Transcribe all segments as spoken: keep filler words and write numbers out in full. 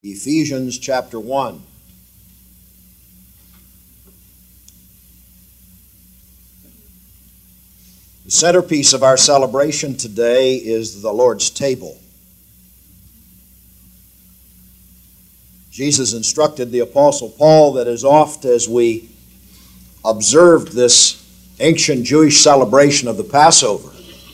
Ephesians chapter one. The centerpiece of our celebration today is the Lord's table. Jesus instructed the Apostle Paul that as oft as we observed this ancient Jewish celebration of the Passover,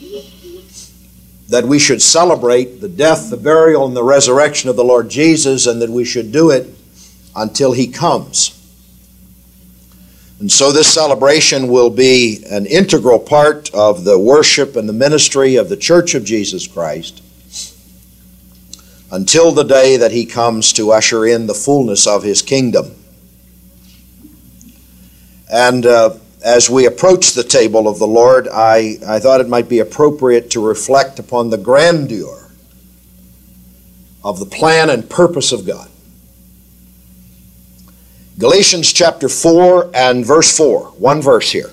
that we should celebrate the death, the burial, and the resurrection of the Lord Jesus, and that we should do it until He comes. And so this celebration will be an integral part of the worship and the ministry of the Church of Jesus Christ until the day that He comes to usher in the fullness of His kingdom. And uh, as we approach the table of the Lord, I, I thought it might be appropriate to reflect upon the grandeur of the plan and purpose of God. Galatians chapter four and verse four, one verse here.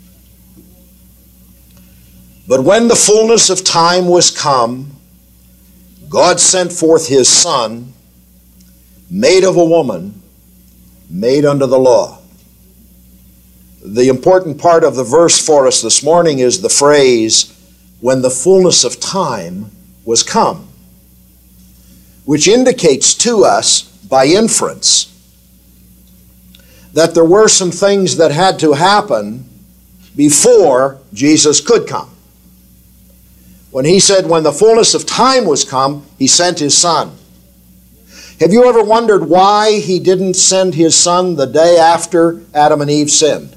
But when the fullness of time was come, God sent forth His Son, made of a woman, made under the law. The important part of the verse for us this morning is the phrase, when the fullness of time was come, which indicates to us by inference that there were some things that had to happen before Jesus could come. When He said, when the fullness of time was come, He sent His Son. Have you ever wondered why He didn't send His Son the day after Adam and Eve sinned?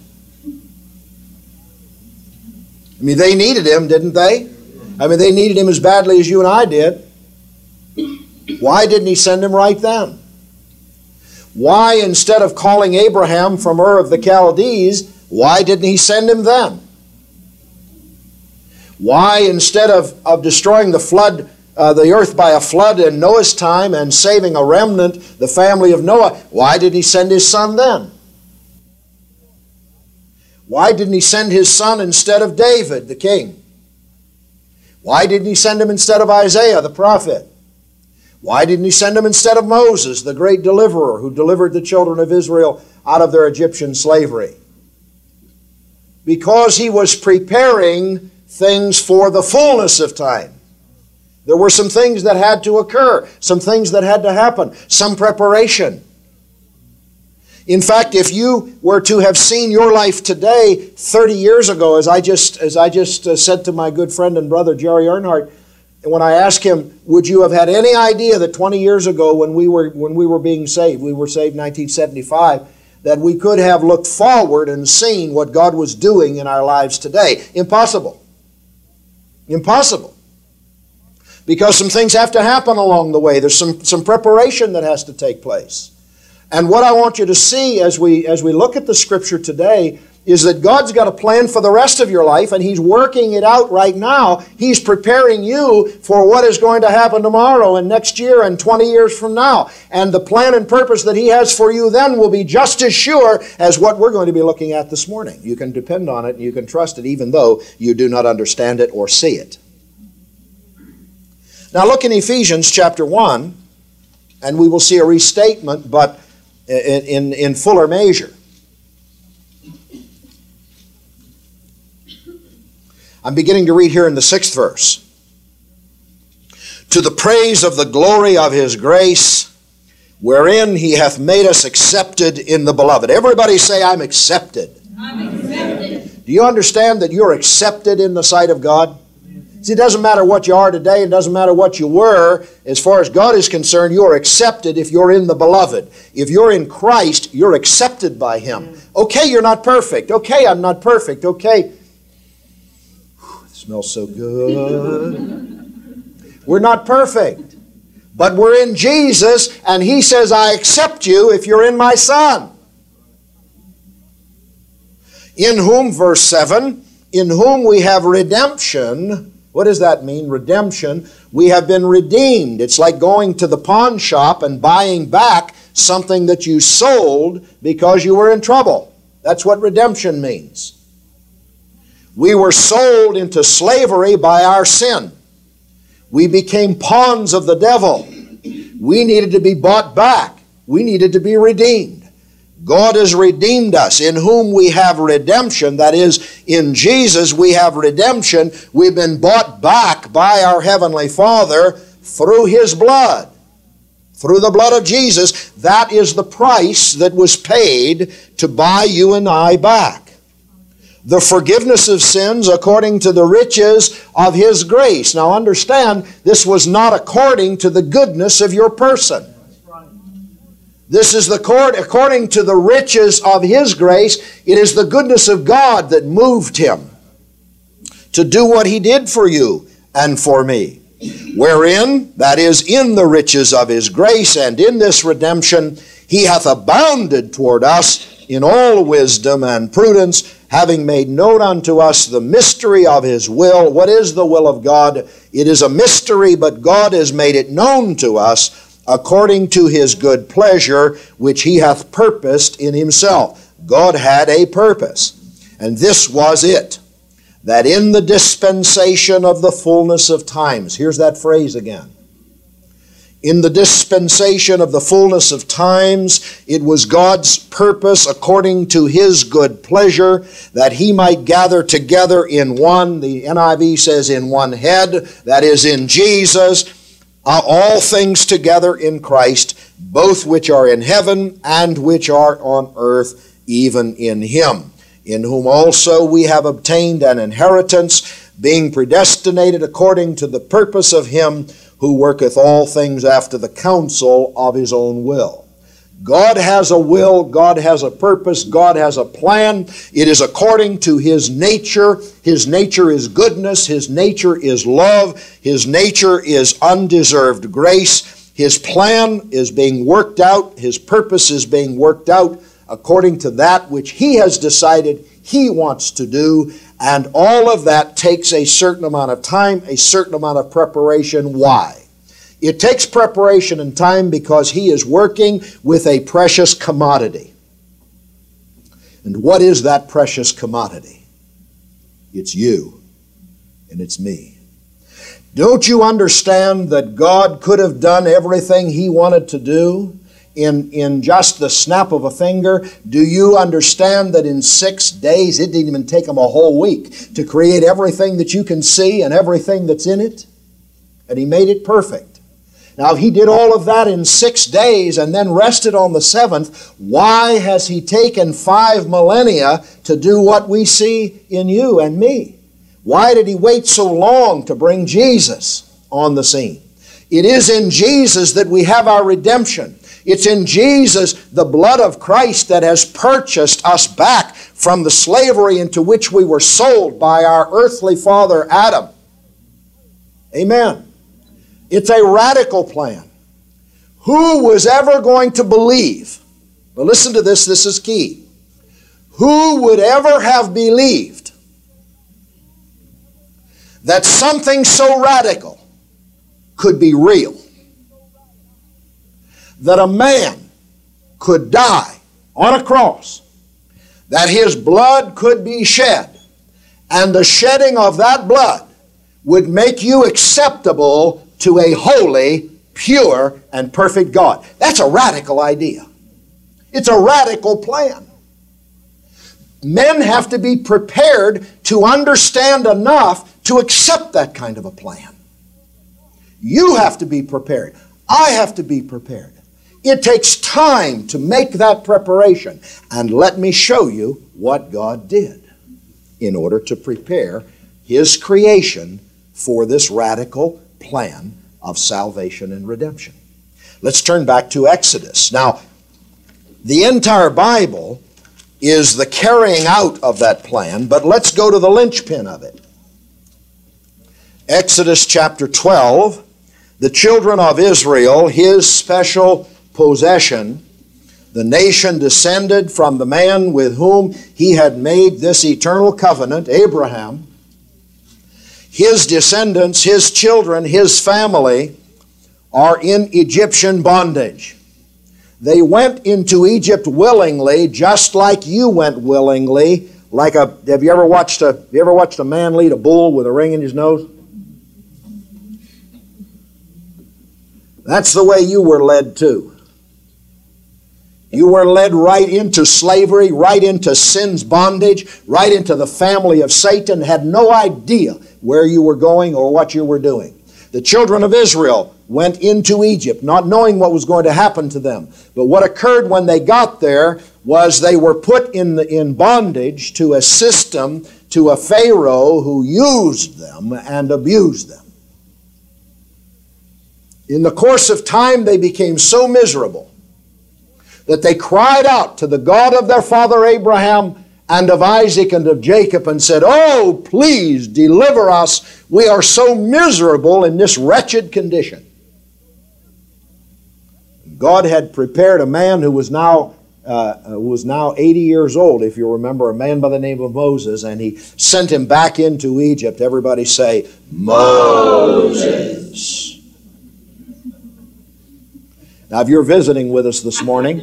I mean, they needed Him, didn't they? I mean, they needed Him as badly as you and I did. Why didn't He send Him right then? Why, instead of calling Abraham from Ur of the Chaldees, why didn't He send him then? Why, instead of, of destroying the flood, uh, the earth by a flood in Noah's time and saving a remnant, the family of Noah, why didn't He send His Son then? Why didn't He send His Son instead of David, the king? Why didn't He send him instead of Isaiah, the prophet? Why didn't He send him instead of Moses, the great deliverer who delivered the children of Israel out of their Egyptian slavery? Because He was preparing things for the fullness of time. There were some things that had to occur, some things that had to happen, some preparation. In fact, if you were to have seen your life today thirty years ago, as I just, as I just uh, said to my good friend and brother Jerry Earnhardt, and when I asked him, would you have had any idea that twenty years ago when we were when we were being saved, we were saved in nineteen seventy-five, that we could have looked forward and seen what God was doing in our lives today? Impossible. Impossible. Because some things have to happen along the way. There's some, some preparation that has to take place. And what I want you to see as we, as we look at the Scripture today is that God's got a plan for the rest of your life, and He's working it out right now. He's preparing you for what is going to happen tomorrow and next year and twenty years from now. And the plan and purpose that He has for you then will be just as sure as what we're going to be looking at this morning. You can depend on it and you can trust it even though you do not understand it or see it. Now look in Ephesians chapter one, and we will see a restatement, but in, in, in fuller measure. I'm beginning to read here in the sixth verse. To the praise of the glory of His grace, wherein He hath made us accepted in the beloved. Everybody say, I'm accepted. I'm accepted. Do you understand that you're accepted in the sight of God? See, it doesn't matter what you are today. It doesn't matter what you were. As far as God is concerned, you're accepted if you're in the beloved. If you're in Christ, you're accepted by Him. Okay, you're not perfect. Okay, I'm not perfect. Okay. Smells so good. We're not perfect, but we're in Jesus, and He says, I accept you if you're in my Son. In whom, verse seven, in whom we have redemption. What does that mean, redemption? We have been redeemed. It's like going to the pawn shop and buying back something that you sold because you were in trouble. That's what redemption means. We were sold into slavery by our sin. We became pawns of the devil. We needed to be bought back. We needed to be redeemed. God has redeemed us, in whom we have redemption. That is, in Jesus we have redemption. We've been bought back by our Heavenly Father through His blood. Through the blood of Jesus. That is the price that was paid to buy you and I back. The forgiveness of sins according to the riches of His grace. Now understand, this was not according to the goodness of your person. This is the court according to the riches of His grace. It is the goodness of God that moved Him to do what He did for you and for me. Wherein, that is, in the riches of His grace and in this redemption, He hath abounded toward us in all wisdom and prudence, having made known unto us the mystery of His will. What is the will of God? It is a mystery, but God has made it known to us according to His good pleasure, which He hath purposed in Himself. God had a purpose, and this was it, that in the dispensation of the fullness of times, here's that phrase again, in the dispensation of the fullness of times, it was God's purpose according to His good pleasure that He might gather together in one, the N I V says in one head, that is in Jesus, Uh, all things together in Christ, both which are in heaven and which are on earth, even in Him, in whom also we have obtained an inheritance, being predestinated according to the purpose of Him who worketh all things after the counsel of His own will. God has a will, God has a purpose, God has a plan. It is according to His nature. His nature is goodness, His nature is love, His nature is undeserved grace. His plan is being worked out, His purpose is being worked out according to that which He has decided He wants to do. And all of that takes a certain amount of time, a certain amount of preparation. Why? It takes preparation and time because He is working with a precious commodity. And what is that precious commodity? It's you and it's me. Don't you understand that God could have done everything He wanted to do in, in just the snap of a finger? Do you understand that in six days, it didn't even take Him a whole week to create everything that you can see and everything that's in it? And He made it perfect. Now, if He did all of that in six days and then rested on the seventh, why has He taken five millennia to do what we see in you and me? Why did He wait so long to bring Jesus on the scene? It is in Jesus that we have our redemption. It's in Jesus, the blood of Christ, that has purchased us back from the slavery into which we were sold by our earthly father Adam. Amen. It's a radical plan. Who was ever going to believe? But listen to this, this is key. Who would ever have believed that something so radical could be real? That a man could die on a cross, that his blood could be shed, and the shedding of that blood would make you acceptable to a holy, pure, and perfect God. That's a radical idea. It's a radical plan. Men have to be prepared to understand enough to accept that kind of a plan. You have to be prepared. I have to be prepared. It takes time to make that preparation. And let me show you what God did in order to prepare His creation for this radical plan of salvation and redemption. Let's turn back to Exodus. Now, the entire Bible is the carrying out of that plan, but let's go to the linchpin of it. Exodus chapter twelve, the children of Israel, His special possession, the nation descended from the man with whom He had made this eternal covenant, Abraham. His descendants, His children, His family are in Egyptian bondage. They went into Egypt willingly, just like you went willingly. Like a, have you ever watched a, have you ever watched a man lead a bull with a ring in his nose? That's the way you were led too. You were led right into slavery, right into sin's bondage, right into the family of Satan, had no idea where you were going or what you were doing. The children of Israel went into Egypt, not knowing what was going to happen to them. But what occurred when they got there was they were put in, the, in bondage to a system, to a Pharaoh who used them and abused them. In the course of time, they became so miserable that they cried out to the God of their father Abraham and of Isaac and of Jacob and said, "Oh, please deliver us. We are so miserable in this wretched condition." God had prepared a man who was now uh, who was now eighty years old, if you remember, a man by the name of Moses, and he sent him back into Egypt. Everybody say, Moses. Now, if you're visiting with us this morning,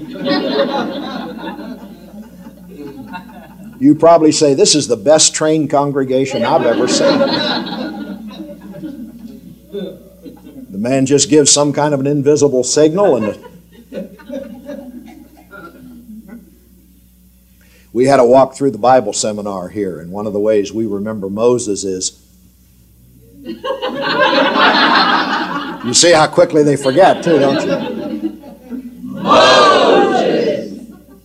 you probably say, "This is the best trained congregation I've ever seen." The man just gives some kind of an invisible signal, and the... we had a walk through the Bible seminar here, and one of the ways we remember Moses is, you see how quickly they forget too, don't you? Moses.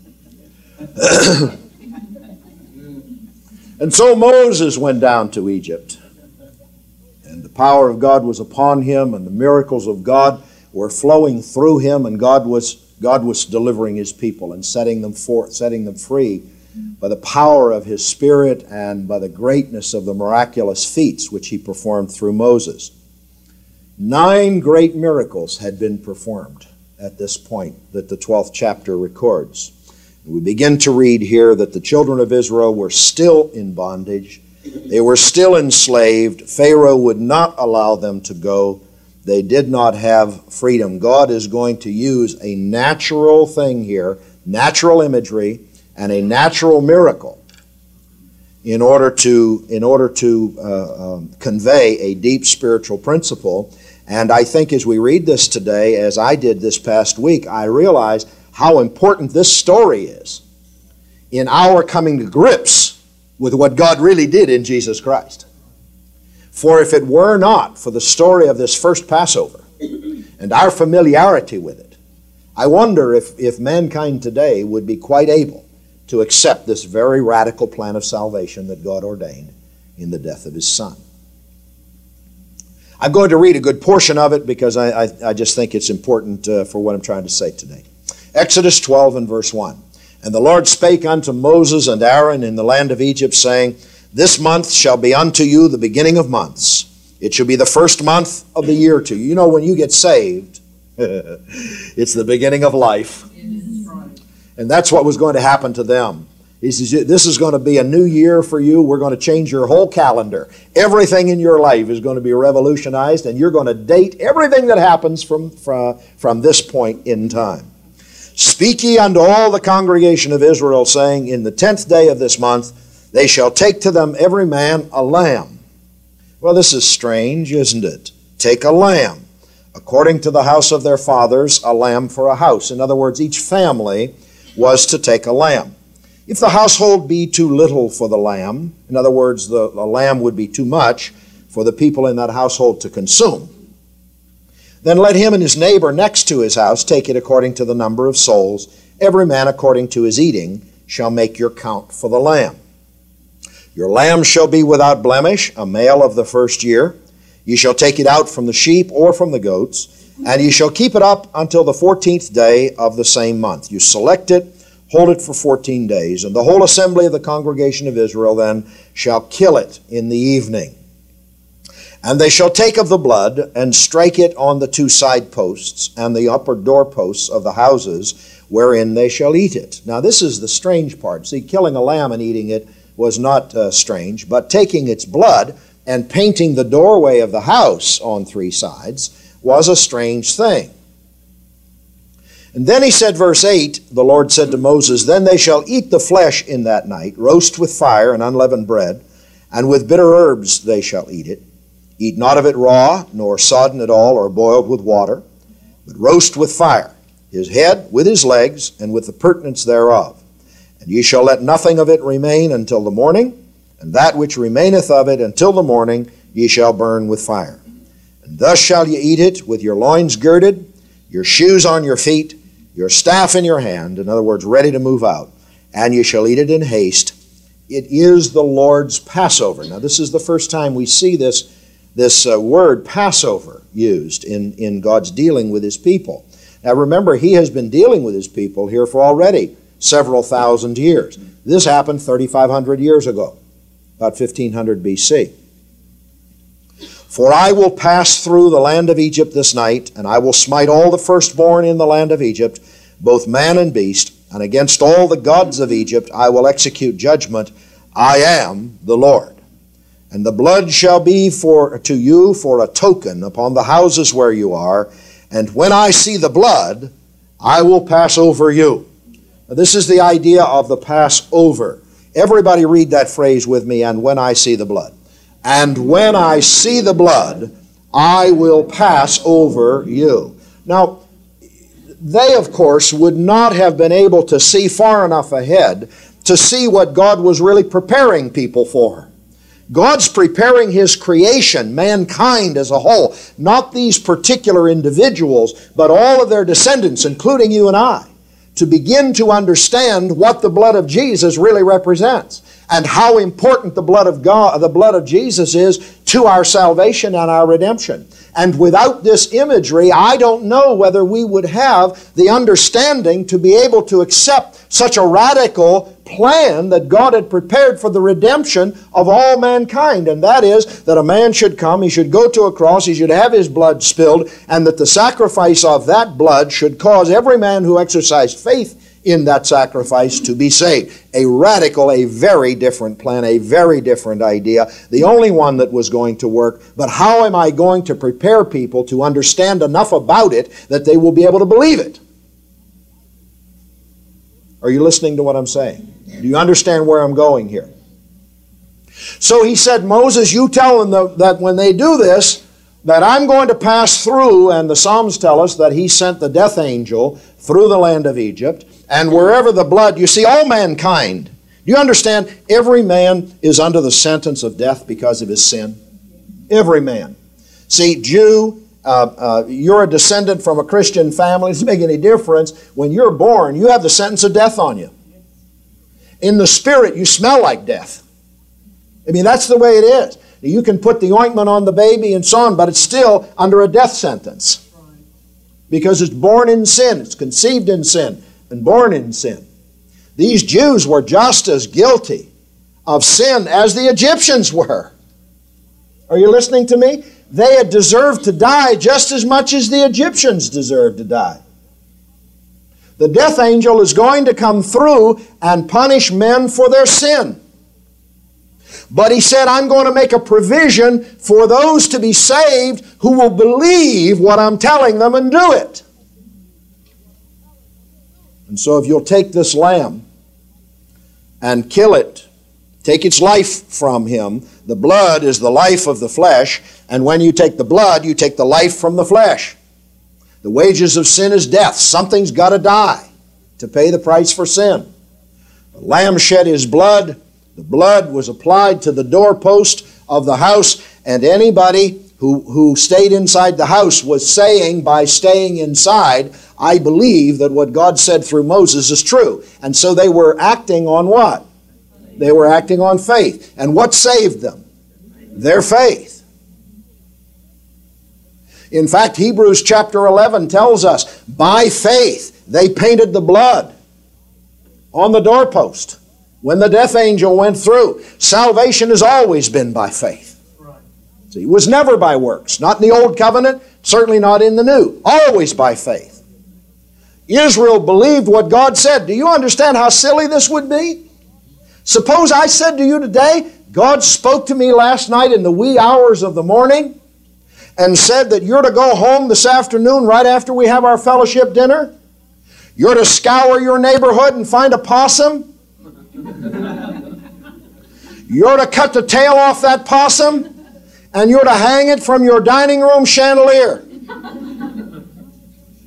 And so Moses went down to Egypt, and the power of God was upon him, and the miracles of God were flowing through him, and God was God was delivering his people and setting them forth, setting them free by the power of his Spirit and by the greatness of the miraculous feats which he performed through Moses. Nine great miracles had been performed at this point that the twelfth chapter records. We begin to read here that the children of Israel were still in bondage. They were still enslaved. Pharaoh would not allow them to go. They did not have freedom. God is going to use a natural thing here, natural imagery, and a natural miracle in order to, in order to uh, um, convey a deep spiritual principle. And I think as we read this today, as I did this past week, I realize how important this story is in our coming to grips with what God really did in Jesus Christ. For if it were not for the story of this first Passover and our familiarity with it, I wonder if, if mankind today would be quite able to accept this very radical plan of salvation that God ordained in the death of His Son. I'm going to read a good portion of it because I, I, I just think it's important uh, for what I'm trying to say today. Exodus twelve and verse one. And the Lord spake unto Moses and Aaron in the land of Egypt, saying, This month shall be unto you the beginning of months. It shall be the first month of the year to you. You know, when you get saved, it's the beginning of life. And that's what was going to happen to them. He says, this is going to be a new year for you. We're going to change your whole calendar. Everything in your life is going to be revolutionized, and you're going to date everything that happens from, from, from this point in time. Speak ye unto all the congregation of Israel, saying, In the tenth day of this month they shall take to them every man a lamb. Well, this is strange, isn't it? Take a lamb. According to the house of their fathers, a lamb for a house. In other words, each family was to take a lamb. If the household be too little for the lamb, in other words, the, the lamb would be too much for the people in that household to consume, then let him and his neighbor next to his house take it according to the number of souls. Every man according to his eating shall make your count for the lamb. Your lamb shall be without blemish, a male of the first year. Ye shall take it out from the sheep or from the goats, and ye shall keep it up until the fourteenth day of the same month. You select it, hold it for fourteen days, and the whole assembly of the congregation of Israel then shall kill it in the evening. And they shall take of the blood and strike it on the two side posts and the upper doorposts of the houses wherein they shall eat it. Now this is the strange part. See, killing a lamb and eating it was not uh, strange, but taking its blood and painting the doorway of the house on three sides was a strange thing. And then he said, verse eight, the Lord said to Moses, Then they shall eat the flesh in that night, roast with fire and unleavened bread, and with bitter herbs they shall eat it. Eat not of it raw, nor sodden at all, or boiled with water. but roast with fire, his head with his legs, and with the purtenance thereof. And ye shall let nothing of it remain until the morning, and that which remaineth of it until the morning ye shall burn with fire. And thus shall ye eat it, with your loins girded, your shoes on your feet, your staff in your hand, in other words, ready to move out, and ye shall eat it in haste. It is the Lord's Passover. Now, this is the first time we see this, this uh, word Passover used in, in God's dealing with his people. Now, remember, he has been dealing with his people here for already several thousand years. This happened thirty-five hundred years ago, about fifteen hundred B C. For I will pass through the land of Egypt this night, and I will smite all the firstborn in the land of Egypt, both man and beast, and against all the gods of Egypt I will execute judgment. I am the Lord. And the blood shall be for to you for a token upon the houses where you are, and when I see the blood, I will pass over you. Now, this is the idea of the Passover. Everybody read that phrase with me, and when I see the blood. And when I see the blood, I will pass over you. Now, they, of course, would not have been able to see far enough ahead to see what God was really preparing people for. God's preparing his creation, mankind as a whole, not these particular individuals, but all of their descendants, including you and I, to begin to understand what the blood of Jesus really represents and how important the blood of God, the blood of Jesus is to our salvation and our redemption. And without this imagery, I don't know whether we would have the understanding to be able to accept such a radical plan that God had prepared for the redemption of all mankind. And that is that a man should come, he should go to a cross, he should have his blood spilled, and that the sacrifice of that blood should cause every man who exercised faith in that sacrifice to be saved. A radical, a very different plan, a very different idea, the only one that was going to work. But how am I going to prepare people to understand enough about it that they will be able to believe it? Are you listening to what I'm saying? Do you understand where I'm going here? So he said, Moses, you tell them that when they do this, that I'm going to pass through, and the Psalms tell us that he sent the death angel through the land of Egypt, and wherever the blood, you see, all mankind, do you understand? Every man is under the sentence of death because of his sin. Every man. See, Jew, uh, uh, you're a descendant from a Christian family, it doesn't make any difference. When you're born, you have the sentence of death on you. In the spirit, you smell like death. I mean, that's the way it is. You can put the ointment on the baby and so on, but it's still under a death sentence. Because it's born in sin, it's conceived in sin, and born in sin. These Jews were just as guilty of sin as the Egyptians were. Are you listening to me? They had deserved to die just as much as the Egyptians deserved to die. The death angel is going to come through and punish men for their sin. But he said, I'm going to make a provision for those to be saved who will believe what I'm telling them and do it. And so if you'll take this lamb and kill it, take its life from him, the blood is the life of the flesh, and when you take the blood, you take the life from the flesh. The wages of sin is death. Something's got to die to pay the price for sin. The lamb shed his blood. The blood was applied to the doorpost of the house, and anybody who, who stayed inside the house was saying, by staying inside, I believe that what God said through Moses is true. And so they were acting on what? They were acting on faith. And what saved them? Their faith. In fact, Hebrews chapter eleven tells us, by faith they painted the blood on the doorpost. When the death angel went through, salvation has always been by faith. Right. See, it was never by works. Not in the Old Covenant, certainly not in the New. Always by faith. Israel believed what God said. Do you understand how silly this would be? Suppose I said to you today, God spoke to me last night in the wee hours of the morning and said that you're to go home this afternoon right after we have our fellowship dinner. You're to scour your neighborhood and find a possum. You're to cut the tail off that possum, and you're to hang it from your dining room chandelier.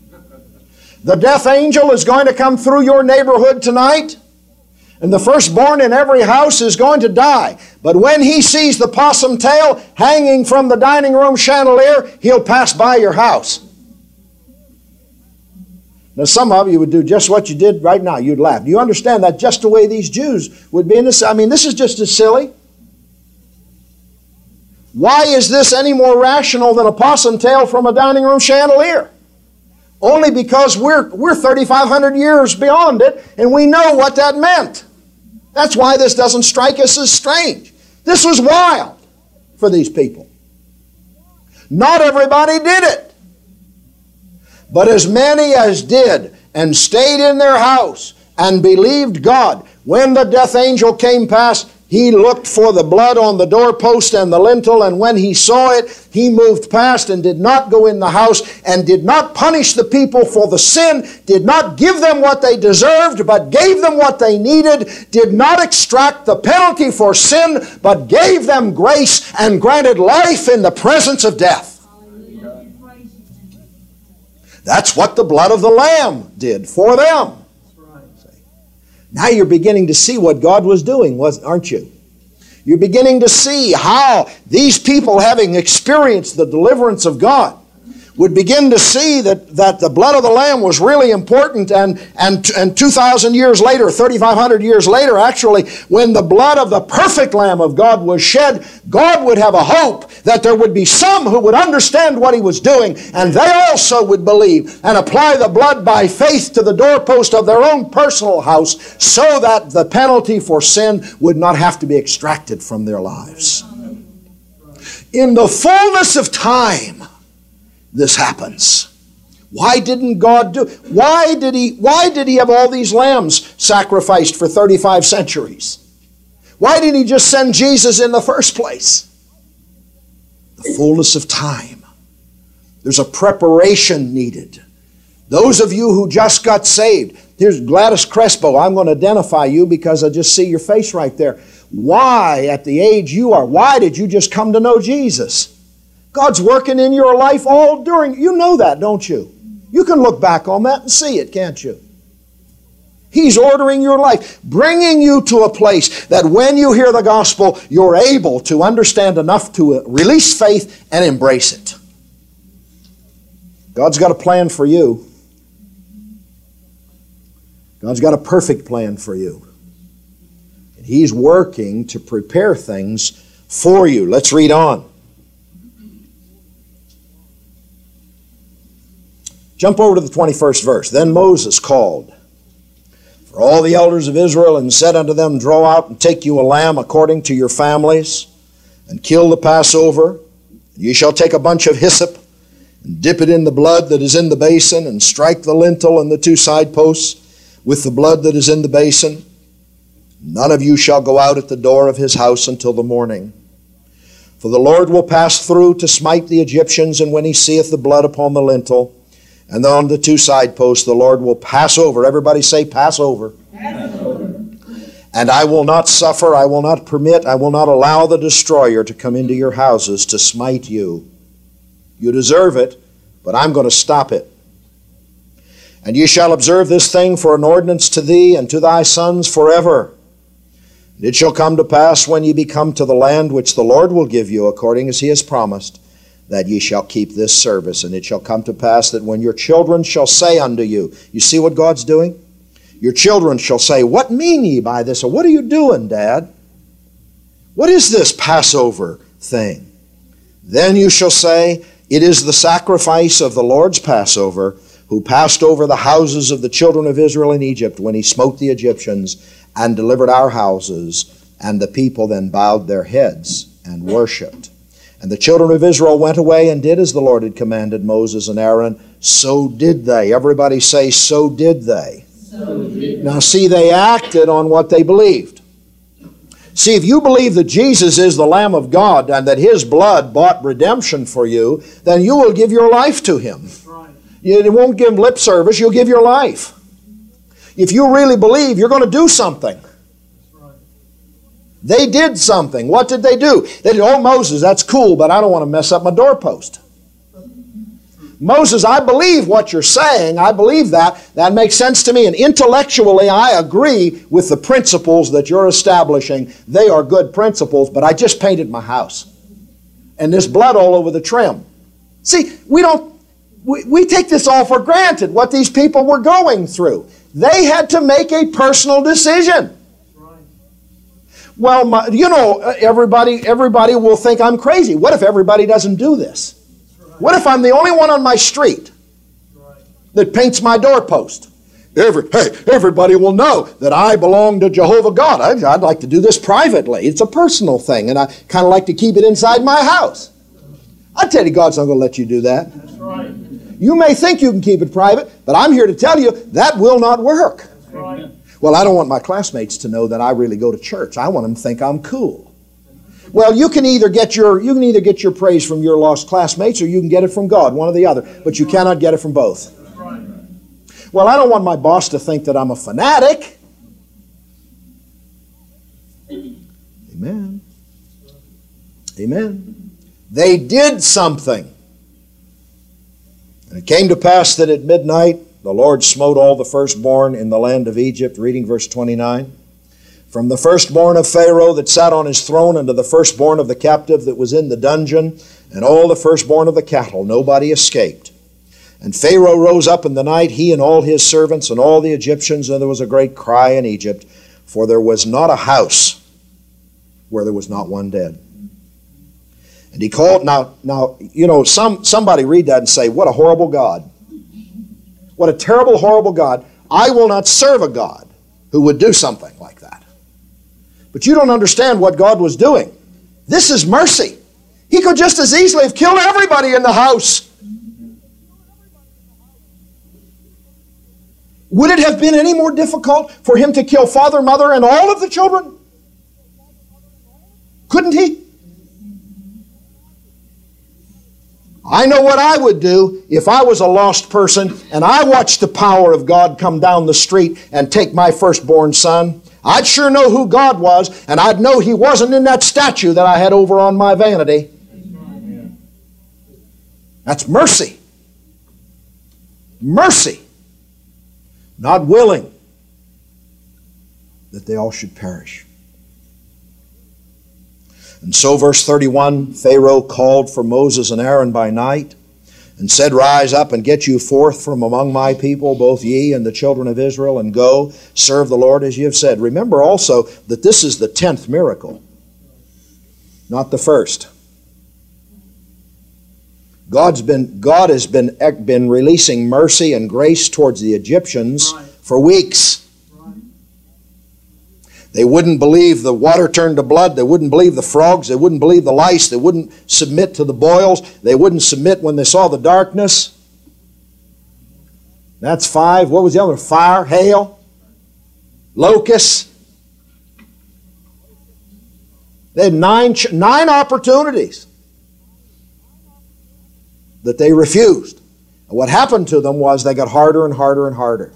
The death angel is going to come through your neighborhood tonight, and the firstborn in every house is going to die. But when he sees the possum tail hanging from the dining room chandelier, he'll pass by your house. Now, some of you would do just what you did right now. You'd laugh. Do you understand that just the way these Jews would be in this? I mean, this is just as silly. Why is this any more rational than a possum tail from a dining room chandelier? Only because we're, we're thirty-five hundred years beyond it, and we know what that meant. That's why this doesn't strike us as strange. This was wild for these people. Not everybody did it. But as many as did and stayed in their house and believed God, when the death angel came past, he looked for the blood on the doorpost and the lintel, and when he saw it, he moved past and did not go in the house and did not punish the people for the sin, did not give them what they deserved, but gave them what they needed, did not extract the penalty for sin, but gave them grace and granted life in the presence of death. That's what the blood of the Lamb did for them. Now you're beginning to see what God was doing, aren't you? You're beginning to see how these people, having experienced the deliverance of God, would begin to see that, that the blood of the Lamb was really important. And, and, and two thousand years later, thirty-five hundred years later, actually, when the blood of the perfect Lamb of God was shed, God would have a hope that there would be some who would understand what He was doing, and they also would believe and apply the blood by faith to the doorpost of their own personal house, so that the penalty for sin would not have to be extracted from their lives. In the fullness of time, this happens. Why didn't God do? Why did He? Why did He have all these lambs sacrificed for thirty-five centuries? Why didn't He just send Jesus in the first place? The fullness of time. There's a preparation needed. Those of you who just got saved, here's Gladys Crespo. I'm going to identify you because I just see your face right there. Why, at the age you are, why did you just come to know Jesus? God's working in your life all during, you know that, don't you? You can look back on that and see it, can't you? He's ordering your life, bringing you to a place that when you hear the gospel, you're able to understand enough to release faith and embrace it. God's got a plan for you. God's got a perfect plan for you. And He's working to prepare things for you. Let's read on. Jump over to the twenty-first verse. Then Moses called for all the elders of Israel and said unto them, draw out and take you a lamb according to your families, and kill the Passover. And ye shall take a bunch of hyssop, and dip it in the blood that is in the basin, and strike the lintel and the two side posts with the blood that is in the basin. None of you shall go out at the door of his house until the morning. For the Lord will pass through to smite the Egyptians, and when He seeth the blood upon the lintel, and then on the two side posts, the Lord will pass over. Everybody say, pass over. Pass over. And I will not suffer, I will not permit, I will not allow the destroyer to come into your houses to smite you. You deserve it, but I'm going to stop it. And ye shall observe this thing for an ordinance to thee and to thy sons forever. And it shall come to pass when ye be come to the land which the Lord will give you, according as He has promised, that ye shall keep this service. And it shall come to pass that when your children shall say unto you, you see what God's doing? Your children shall say, what mean ye by this? Or what are you doing, Dad? What is this Passover thing? Then you shall say, it is the sacrifice of the Lord's Passover, who passed over the houses of the children of Israel in Egypt when He smote the Egyptians and delivered our houses. And the people then bowed their heads and worshipped. And the children of Israel went away and did as the Lord had commanded Moses and Aaron. So did they. Everybody say, so did they. So did they. Now see, they acted on what they believed. See, if you believe that Jesus is the Lamb of God and that His blood bought redemption for you, then you will give your life to Him. Right. You won't give lip service, you'll give your life. If you really believe, you're going to do something. They did something. What did they do? They did, oh, Moses, that's cool, but I don't want to mess up my doorpost. Moses, I believe what you're saying. I believe that. That makes sense to me. And intellectually, I agree with the principles that you're establishing. They are good principles, but I just painted my house. And there's blood all over the trim. See, we don't, we, we take this all for granted, what these people were going through. They had to make a personal decision. Well, my, you know, everybody, everybody will think I'm crazy. What if everybody doesn't do this? What if I'm the only one on my street that paints my doorpost? Every, hey, everybody will know that I belong to Jehovah God. I, I'd like to do this privately. It's a personal thing, and I kind of like to keep it inside my house. I tell you, God's not going to let you do that. That's right. You may think you can keep it private, but I'm here to tell you that will not work. That's right. Well, I don't want my classmates to know that I really go to church. I want them to think I'm cool. Well, you can either get your you can either get your praise from your lost classmates, or you can get it from God, one or the other. But you cannot get it from both. Well, I don't want my boss to think that I'm a fanatic. Amen. Amen. They did something. And it came to pass that at midnight the Lord smote all the firstborn in the land of Egypt, reading verse twenty-nine. From the firstborn of Pharaoh that sat on his throne unto the firstborn of the captive that was in the dungeon, and all the firstborn of the cattle, nobody escaped. And Pharaoh rose up in the night, he and all his servants and all the Egyptians, and there was a great cry in Egypt, for there was not a house where there was not one dead. And he called, now, now you know, some somebody read that and say, what a horrible God. What a terrible, horrible God. I will not serve a God who would do something like that. But you don't understand what God was doing. This is mercy. He could just as easily have killed everybody in the house. Would it have been any more difficult for him to kill father, mother, and all of the children? Couldn't he? I know what I would do if I was a lost person and I watched the power of God come down the street and take my firstborn son. I'd sure know who God was, and I'd know he wasn't in that statue that I had over on my vanity. That's mercy. Mercy. Not willing that they all should perish. And so, verse thirty-one, Pharaoh called for Moses and Aaron by night, and said, rise up and get you forth from among my people, both ye and the children of Israel, and go, serve the Lord as ye have said. Remember also that this is the tenth miracle, not the first. God's been, God has been, been releasing mercy and grace towards the Egyptians for weeks. They wouldn't believe the water turned to blood. They wouldn't believe the frogs. They wouldn't believe the lice. They wouldn't submit to the boils. They wouldn't submit when they saw the darkness. That's five. What was the other? Fire, hail, locusts. They had nine, nine opportunities that they refused. And what happened to them was they got harder and harder and harder.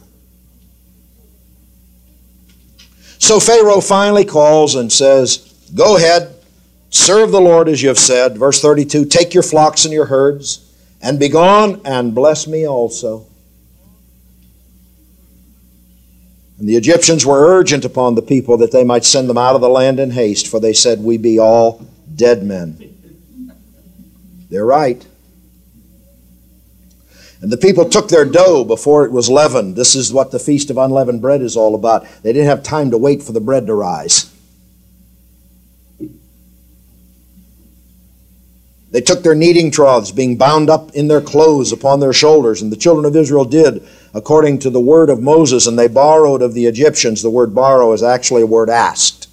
So Pharaoh finally calls and says, go ahead, serve the Lord as you have said. Verse thirty-two, take your flocks and your herds, and be gone, and bless me also. And the Egyptians were urgent upon the people that they might send them out of the land in haste, for they said, we be all dead men. They're right. And the people took their dough before it was leavened. This is what the Feast of Unleavened Bread is all about. They didn't have time to wait for the bread to rise. They took their kneading troughs, being bound up in their clothes upon their shoulders. And the children of Israel did according to the word of Moses, and they borrowed of the Egyptians. The word borrow is actually a word asked.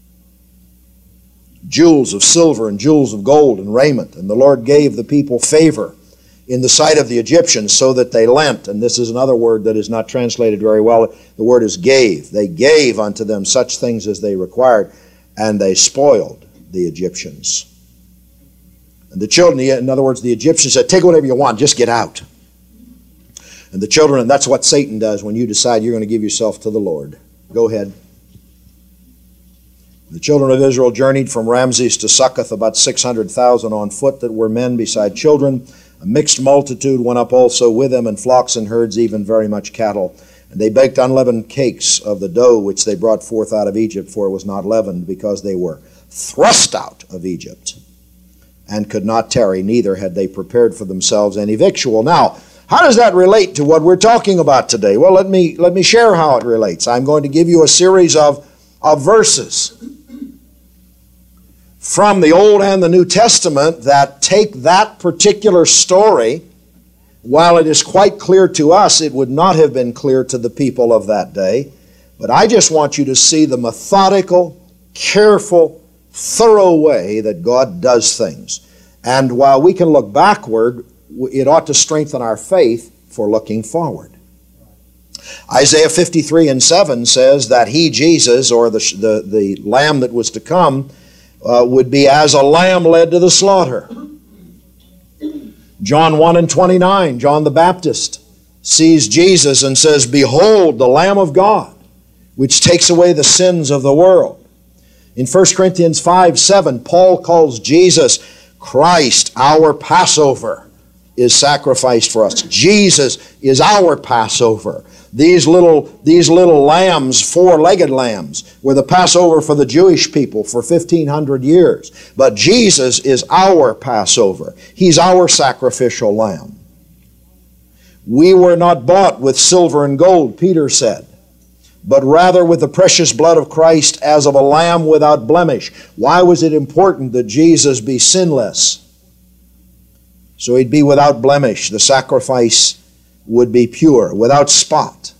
Jewels of silver and jewels of gold and raiment. And the Lord gave the people favor in the sight of the Egyptians, so that they lent. And this is another word that is not translated very well. The word is gave. They gave unto them such things as they required, and they spoiled the Egyptians. And the children, in other words, the Egyptians said, take whatever you want, just get out. And the children, and that's what Satan does when you decide you're going to give yourself to the Lord. Go ahead. The children of Israel journeyed from Ramses to Succoth, about six hundred thousand on foot that were men beside children, A mixed multitude went up also with them, and flocks and herds, even very much cattle. And they baked unleavened cakes of the dough which they brought forth out of Egypt, for it was not leavened, because they were thrust out of Egypt, and could not tarry, neither had they prepared for themselves any victual. Now, how does that relate to what we're talking about today? Well, let me let me share how it relates. I'm going to give you a series of, of verses from the Old and the New Testament that take that particular story. While it is quite clear to us, it would not have been clear to the people of that day. But I just want you to see the methodical, careful, thorough way that God does things. And while we can look backward, it ought to strengthen our faith for looking forward. Isaiah fifty-three and seven says that he, Jesus, or the, the, the lamb that was to come, uh, would be as a lamb led to the slaughter. John one and twenty-nine, John the Baptist sees Jesus and says, "Behold, the Lamb of God, which takes away the sins of the world." In First Corinthians five seven, Paul calls Jesus Christ, our Passover, is sacrificed for us. Jesus is our Passover. These little, these little lambs, four-legged lambs, were the Passover for the Jewish people for fifteen hundred years. But Jesus is our Passover. He's our sacrificial lamb. We were not bought with silver and gold, Peter said, but rather with the precious blood of Christ as of a lamb without blemish. Why was it important that Jesus be sinless? So he'd be without blemish. The sacrifice would be pure, without spot.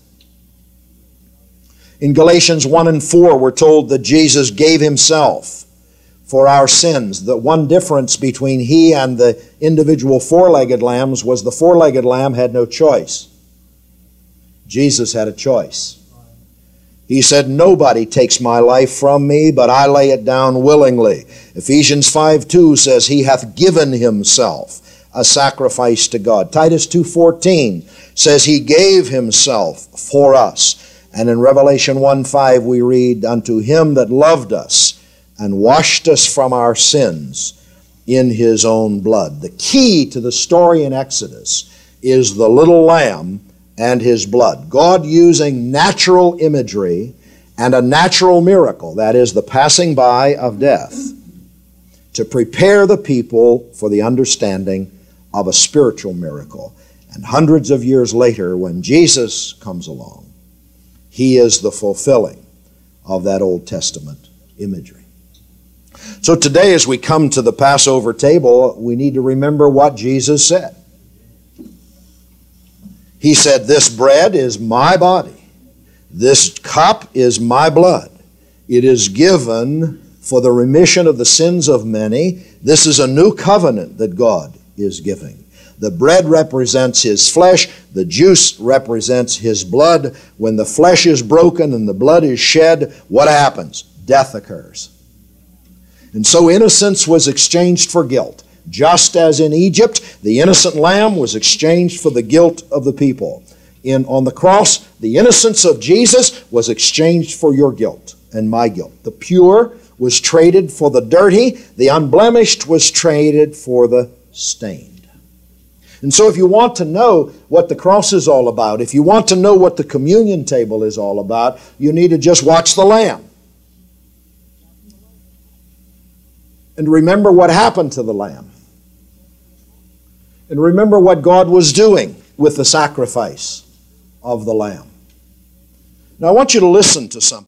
In Galatians one and four, we're told that Jesus gave himself for our sins. The one difference between he and the individual four-legged lambs was the four-legged lamb had no choice. Jesus had a choice. He said, "Nobody takes my life from me, but I lay it down willingly." Ephesians five two says, "He hath given himself a sacrifice to God." Titus two fourteen says he gave himself for us. And in Revelation one five we read, "Unto him that loved us and washed us from our sins in his own blood." The key to the story in Exodus is the little lamb and his blood. God using natural imagery and a natural miracle, that is the passing by of death, to prepare the people for the understanding of a spiritual miracle. And hundreds of years later, when Jesus comes along, he is the fulfilling of that Old Testament imagery. So today, as we come to the Passover table, we need to remember what Jesus said. He said, "This bread is my body. This cup is my blood. It is given for the remission of the sins of many." This is a new covenant that God is giving. The bread represents his flesh. The juice represents his blood. When the flesh is broken and the blood is shed, what happens? Death occurs. And so innocence was exchanged for guilt. Just as in Egypt, the innocent lamb was exchanged for the guilt of the people. In, on the cross, the innocence of Jesus was exchanged for your guilt and my guilt. The pure was traded for the dirty. The unblemished was traded for the stained. And so if you want to know what the cross is all about, if you want to know what the communion table is all about, you need to just watch the lamb. And remember what happened to the lamb. And remember what God was doing with the sacrifice of the lamb. Now I want you to listen to something.